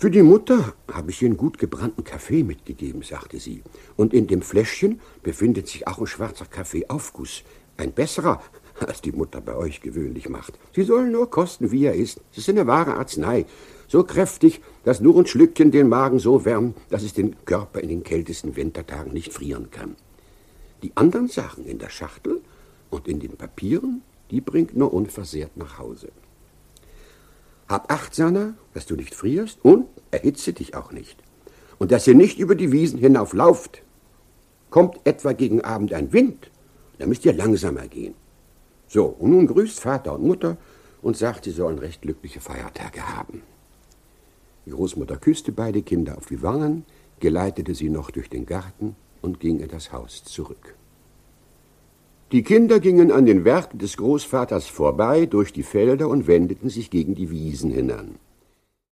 Für die Mutter habe ich Ihnen gut gebrannten Kaffee mitgegeben, sagte sie. Und in dem Fläschchen befindet sich auch ein schwarzer Kaffeeaufguss. Ein besserer, als die Mutter bei euch gewöhnlich macht. Sie sollen nur kosten, wie er ist. Es ist eine wahre Arznei. So kräftig, dass nur ein Schlückchen den Magen so wärmt, dass es den Körper in den kältesten Wintertagen nicht frieren kann. Die anderen Sachen in der Schachtel und in den Papieren, die bringt nur unversehrt nach Hause. Hab Acht, Sanna, dass du nicht frierst und erhitze dich auch nicht. Und dass ihr nicht über die Wiesen hinauf lauft. Kommt etwa gegen Abend ein Wind, dann müsst ihr langsamer gehen. So, und nun grüßt Vater und Mutter und sagt, sie sollen recht glückliche Feiertage haben. Die Großmutter küsste beide Kinder auf die Wangen, geleitete sie noch durch den Garten und ging in das Haus zurück. Die Kinder gingen an den Werken des Großvaters vorbei durch die Felder und wendeten sich gegen die Wiesen hinan.